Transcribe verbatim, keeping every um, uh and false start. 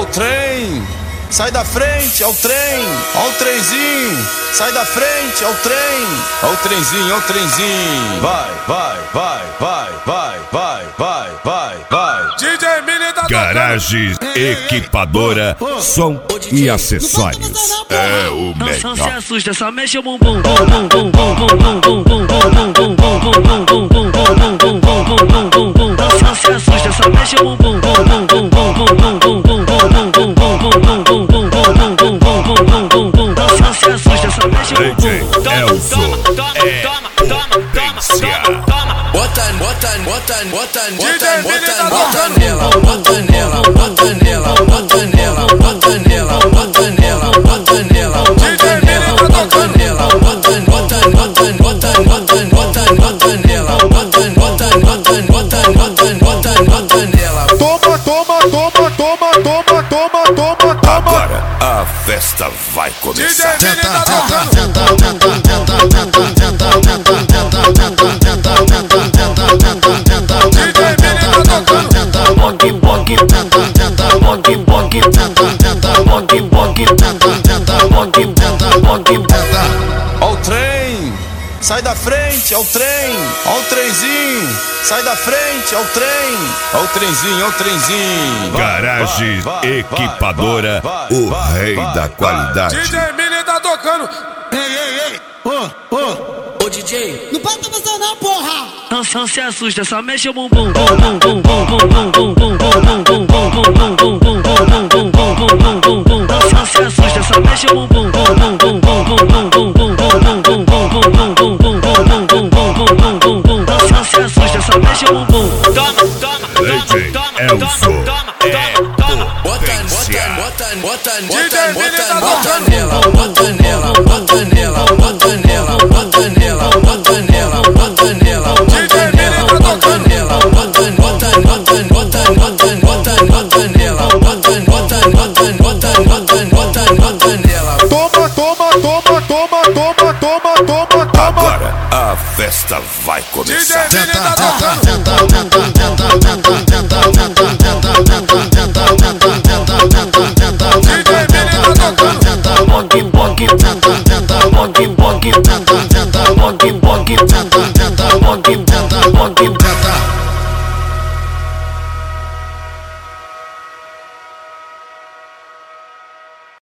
trem, sai da frente, é o trem, ó o trenzinho, sai da frente, é o trem, ó o trenzinho, ó o trenzinho, vai, vai, vai, vai, vai, vai, vai, vai, vai. D J Mini tá Garagem Equipadora, som e acessórios. É o melhor. Não se assusta, só mexe o bumbum. Não se assusta, só mexe o bumbum. Não se assusta, só mexe o D J bumbum. Elzo é potência. Bota, bota, bota, bota, D bota, J Mini tá bota, bota tocando. nela, bota nela, bota nela, bota nela, bota nela, bota nela, bota nela, bota nela, bota nela, bota, bota, bota, bota, bota, bota, bota nela, bota, bota, bota, bota, bota, bota, bota nela. Toma, toma, toma, toma, toma, toma, toma, toma. Agora a festa vai D J começar. Mini tá tocando. Tenta, tenta, tenta, tenta, tenta, tenta, tenta, tenta, tenta, tenta, tenta, D J Mini tá tocando. Bog, bog, tenta, tenta, bog, bog, tenta, tenta, bog, bog, tenta, tenta, bog, tenta, bog, tenta. Ó o trem, sai da frente, é o trem, ó o trenzinho, sai da frente, é o trem, ó o trenzinho, ó o trenzinho. Vai, Garagem vai, vai, Equipadora, vai, vai, o vai, rei vai, da vai. qualidade. D J Mini tá tocando. Ô D J, Não pode avançar não, porra! Não, não se assusta, só mexe o bumbum. Não se assusta, só mexe o bumbum. Não se assusta, só mexe o bumbum. Toma, toma, D J toma, Elzo toma, é bota, potência. bota, bota, D bota, J Mini bota, tá bota tocando. nela, bota nela, bota nela, bota nela, bota nela, bota nela, bota nela, bota nela, bota nela, bota, bota, bota, bota, bota, bota, bota nela, bota, bota, bota, bota, bota, bota, bota nela. Toma, toma, toma, toma, toma, toma, toma, toma. Agora a festa vai D J começar. Mini tá tocando. Tenta, tenta, tenta, tenta, tenta, tenta, tenta, tenta, tenta,